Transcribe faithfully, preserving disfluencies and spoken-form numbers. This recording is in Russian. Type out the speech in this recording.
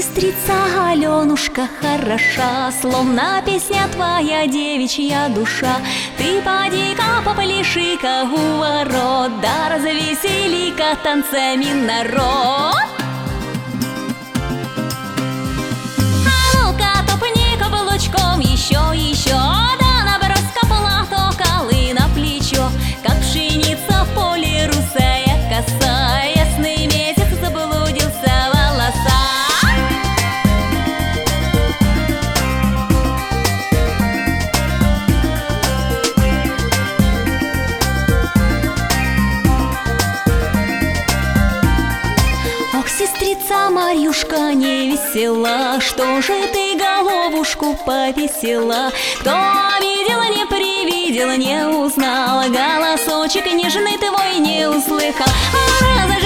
Сестрица Аленушка хороша, словно песня твоя девичья душа. Ты поди-ка попляши-ка у ворот, да развесели-ка танцами народ. А ну-ка топни каблучком еще, еще, да набрось-ка платок колы на плечо, как пшеница в поле русая коса, ясный месяц заблудился в волосах. Сестрица Марьюшка не весела, что же ты головушку повесила? Кто видел, не привидел, не узнал, голосочек нежный твой не услыхал.